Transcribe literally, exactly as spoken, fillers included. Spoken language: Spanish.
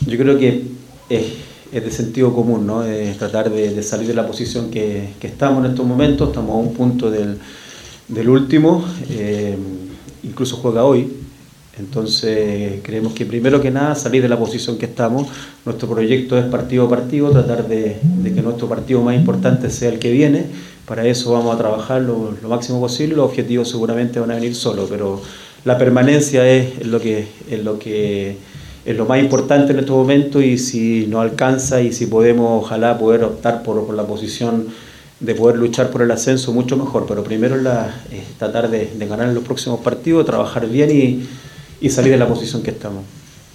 Yo creo que es, es de sentido común, ¿no? Es tratar de, de salir de la posición que, que estamos en estos momentos. Estamos a un punto del, del último, eh, incluso juega hoy. Entonces creemos que primero que nada salir de la posición que estamos. Nuestro proyecto es partido a partido, tratar de, de que nuestro partido más importante sea el que viene. Para eso vamos a trabajar lo, lo máximo posible. Los objetivos seguramente van a venir solos, pero la permanencia es, es lo que es lo que es lo más importante en estos momentos, y si no alcanza y si podemos ojalá poder optar por, por la posición de poder luchar por el ascenso, mucho mejor. Pero primero la, es tratar de, de ganar en los próximos partidos, trabajar bien y y salir de la posición que estamos.